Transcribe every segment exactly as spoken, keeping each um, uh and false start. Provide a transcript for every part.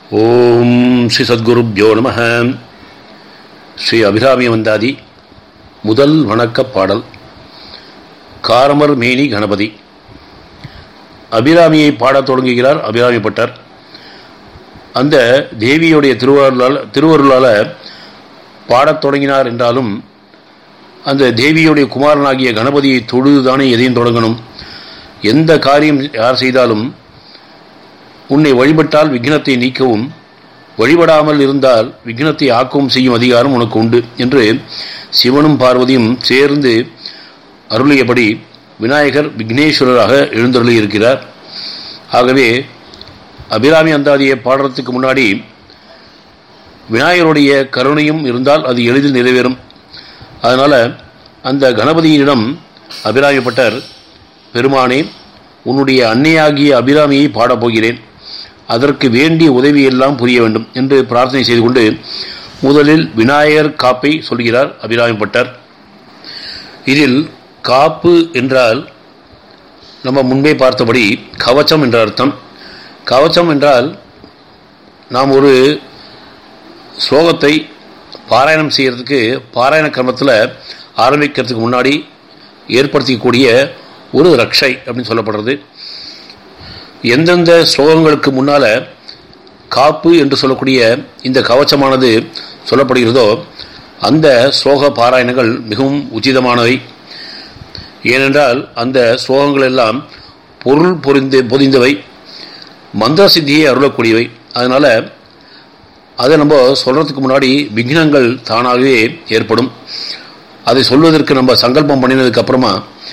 ஓம் ஸ்ரீ சத்குருப்யோ நம. ஸ்ரீ அபிராமி வந்தாதி முதல் வணக்கப் பாடல். காரமர் மேனி கணபதி. அபிராமியை பாடத் தொடங்குகிறார் அபிராமி பட்டர். அந்த தேவியுடைய திருவருளால் திருவருளால் பாடத் தொடங்கினார் என்றாலும் அந்த தேவியுடைய குமாரனாகிய கணபதியை தொழுதுதானே எதையும் தொடங்கணும். எந்த காரியம் யார் செய்தாலும் உன்னை வழிபட்டால் விக்னத்தை நீக்கவும், வழிபடாமல் இருந்தால் விக்னத்தை ஆக்கவும் செய்யும் அதிகாரம் உனக்கு உண்டு என்று சிவனும் பார்வதியும் சேர்ந்து அருளியபடி விநாயகர் விக்னேஸ்வரராக எழுந்தருளி இருக்கிறார். ஆகவே அபிராமி அந்தாதியை பாடுறதுக்கு முன்னாடி விநாயகருடைய கருணையும் இருந்தால் அது எளிதில் நிறைவேறும். அதனால் அந்த கணபதியிடம் அபிராமிப்பட்டர், பெருமானே, உன்னுடைய அன்னையாகிய அபிராமியை பாடப்போகிறேன், அதற்கு வேண்டிய உதவியெல்லாம் புரிய வேண்டும் என்று பிரார்த்தனை செய்து கொண்டு முதலில் விநாயகர் காப்பை சொல்கிறார் அபிராமிப்பட்டர். இதில் காப்பு என்றால் நம்ம முன்பே பார்த்தபடி கவச்சம் என்ற அர்த்தம். கவச்சம் என்றால் நாம் ஒரு ஸ்லோகத்தை பாராயணம் செய்கிறதுக்கு பாராயண கிரமத்தில் ஆரம்பிக்கிறதுக்கு முன்னாடி ஏற்படுத்திக்கக்கூடிய ஒரு ரக்ஷை அப்படின்னு சொல்லப்படுறது. எந்தெந்த ஸ்லோகங்களுக்கு முன்னால் காப்பு என்று சொல்லக்கூடிய இந்த கவச்சமானது சொல்லப்படுகிறதோ அந்த ஸ்லோக பாராயணங்கள் மிகவும் உச்சிதமானவை. ஏனென்றால் அந்த ஸ்லோகங்கள் எல்லாம் பொருள் பொறிந்து பொதிந்தவை, மந்திர சித்தியை அருளக்கூடியவை. அதனால் அதை நம்ம சொல்கிறதுக்கு முன்னாடி விக்னங்கள் தானாகவே ஏற்படும். அதை சொல்வதற்கு நம்ம சங்கல்பம் பண்ணினதுக்கு அப்புறமா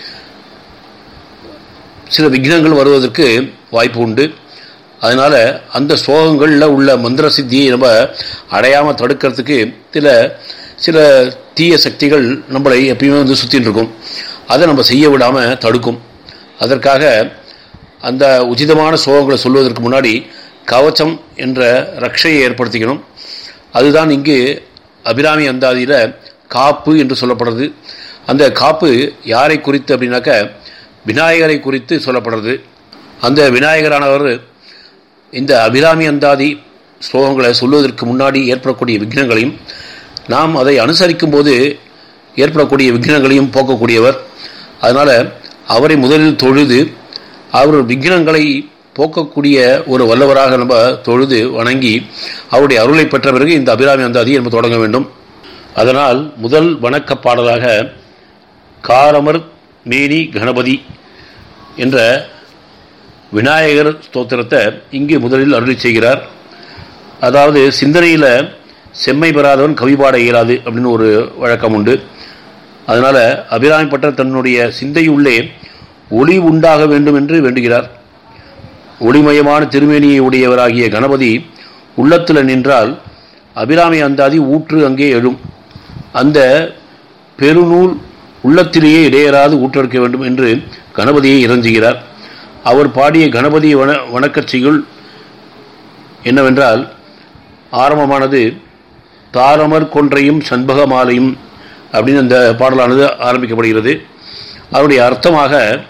சில விக்னங்கள் வருவதற்கு வாய்ப்பு உண்டு. அதனால் அந்த ஸ்லோகங்களில் உள்ள மந்திர சித்தியை நம்ம அடையாமல் தடுக்கிறதுக்கு சில சில தீய சக்திகள் நம்மளை எப்பயுமே வந்து சுற்றின்னு இருக்கும். அதை நம்ம செய்ய விடாமல் தடுக்கும். அதற்காக அந்த உச்சிதமான ஸ்லோகங்களை சொல்வதற்கு முன்னாடி கவச்சம் என்ற ரக்ஷையை ஏற்படுத்திக்கணும். அதுதான் இங்கு அபிராமி அந்தாதியில் காப்பு என்று சொல்லப்படுறது. அந்த காப்பு யாரை குறித்து அப்படின்னாக்க விநாயகரை குறித்து சொல்லப்படுறது. அந்த விநாயகரானவர் இந்த அபிராமி அந்தாதி ஸ்லோகங்களை சொல்வதற்கு முன்னாடி ஏற்படக்கூடிய விக்னங்களையும் நாம் அதை அனுசரிக்கும் போது ஏற்படக்கூடிய விக்னங்களையும் போக்கக்கூடியவர். அதனால் அவரை முதலில் தொழுது அவர் விக்னங்களை போக்கக்கூடிய ஒரு வல்லவராக நம்ம தொழுது வணங்கி அவருடைய அருளை பெற்ற பிறகு இந்த அபிராமி அந்தாதியை நம்ம தொடங்க வேண்டும். அதனால் முதல் வணக்க பாடலாக காரமர் மேனி கணபதி என்ற விநாயகர் ஸ்தோத்திரத்தை இங்கு முதலில் அருளி செய்கிறார். அதாவது சிந்தனையில் செம்மை பெறாதவன் கவி பாட இயலாது அப்படின்னு ஒரு வழக்கம் உண்டு. அதனால் அபிராமிப்பட்டர் தன்னுடைய சிந்தையுள்ளே ஒளி உண்டாக வேண்டும் என்று வேண்டுகிறார். ஒளிமயமான திருமேனியை உடையவராகிய கணபதி உள்ளத்தில் நின்றால் அபிராமி அந்தாதி ஊற்று அங்கே எழும். அந்த பெருநூல் உள்ளத்திலேயே இடையராது ஊற்றெடுக்க வேண்டும் என்று கணபதியை இறஞ்சுகிறார். அவர் பாடிய கணபதி வண வணக்கச்சிகள் என்னவென்றால், ஆரம்பமானது தாரமர் கொன்றையும் சண்பக மாலையும் அப்படின்னு அந்த பாடலானது ஆரம்பிக்கப்படுகிறது. அவருடைய அர்த்தமாக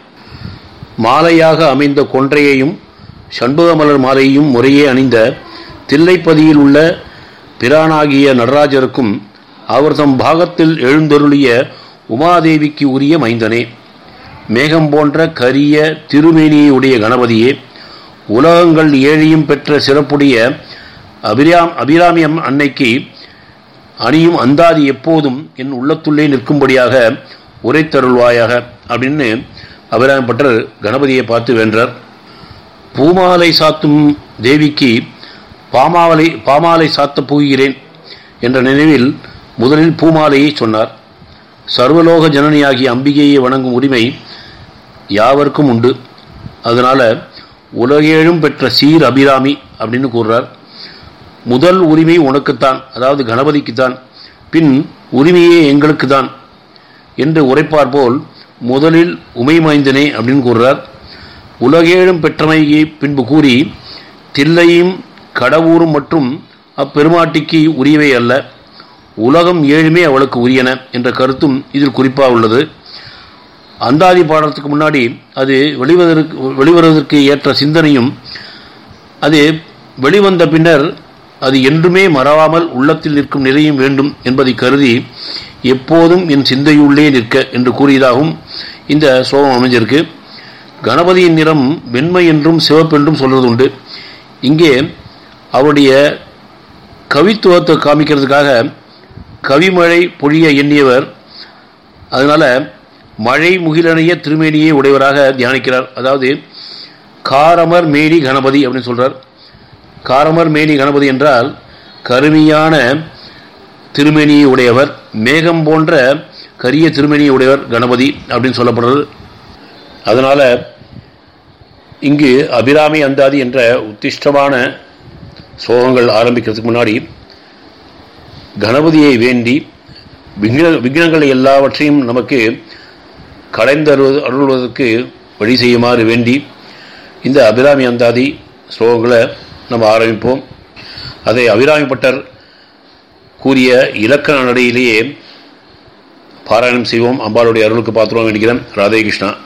மாலையாக அமைந்த கொன்றையையும் சண்பக மலர் மாலையையும் முறையே அணிந்த தில்லைப்பதியில் உள்ள பிரானாகிய நடராஜருக்கும் அவர் தம் பாகத்தில் எழுந்தருளிய உமாதேவிக்கு உரிய மைந்தனே, மேகம் போன்ற கரிய திருமேனியை உடைய கணபதியே, உலகங்கள் ஏழையும் பெற்ற சிறப்புடைய அபிராம் அபிராமி அன்னைக்கு அணியும் அந்தாதி எப்போதும் என் உள்ளத்துள்ளே நிற்கும்படியாக உரைத்தருள்வாயாக அப்படின்னு அபிராமிப்பட்டர் கணபதியை பார்த்து வென்றார். பூமாலை சாத்தும் தேவிக்கு பாமாலை பாமாலை சாத்தப் போகிறேன் என்ற நினைவில் முதலில் பூமாலையை சொன்னார். சர்வலோக ஜனனியாகிய அம்பிகையை வணங்கும் உரிமை யாவருக்கும் உண்டு. அதனால உலகேழும் பெற்ற சீர் அபிராமி அப்படின்னு கூறுறார். முதல் உரிமை உனக்குத்தான், அதாவது கணபதிக்குத்தான், பின் உரிமையே எங்களுக்கு தான் என்று உரைப்பார் போல் முதலில் உமைமைந்தனே அப்படின்னு கூறுறார். உலகேழும் பெற்றமையை பின்பு கூறி தில்லையும் கடவுரும் மற்றும் அப்பெருமாட்டிக்கு உரியவை அல்ல, உலகம் ஏழுமே அவளுக்கு உரியன என்ற கருத்தும் இதில் குறிப்பாக உள்ளது. அந்தாதி பாடுறதுக்கு முன்னாடி அது வெளிவதற்கு வெளிவருவதற்கு ஏற்ற சிந்தனையும் அது வெளிவந்த பின்னர் அது என்றுமே மறவாமல் உள்ளத்தில் நிற்கும் நிலையும் வேண்டும் என்பதை கருதி எப்போதும் என் சிந்தையுள்ளே நிற்க என்று கூறியதாகவும் இந்த ஸ்லோகம் அமைஞ்சிருக்கு. கணபதியின் நிறம் வெண்மை என்றும் சிவப்பென்றும் சொல்வது உண்டு. இங்கே அவருடைய கவித்துவத்தை காமிக்கிறதுக்காக கவிமழை பொழிய எண்ணியவர், அதனால மழை முகிலனைய திருமேனியை உடையவராக தியானிக்கிறார். அதாவது காரமர் மேனி கணபதி அப்படின்னு சொல்றார். காரமர் மேனி கணபதி என்றால் கருமையான திருமேனியை உடையவர், மேகம் போன்ற கரிய திருமேனியை உடையவர் கணபதி அப்படின்னு சொல்லப்படுறது. அதனால இங்கு அபிராமி அந்தாதி என்ற உத்திஷ்டமான ஸ்லோகங்கள் ஆரம்பிக்கிறதுக்கு முன்னாடி கணபதியை வேண்டி விக்ன விக்னங்களை எல்லாவற்றையும் நமக்கு களைந்து அருள்வதற்கு வழி செய்யுமாறு வேண்டி இந்த அபிராமி அந்தாதி ஸ்லோகங்களை நம்ம ஆரம்பிப்போம். அதை அபிராமி பட்டர் கூறிய இலக்கண நடையிலேயே பாராயணம் செய்வோம். அம்பாளுடைய அருளுக்கு பாத்திரம் வேண்டுகிறேன். ராதே கிருஷ்ணா.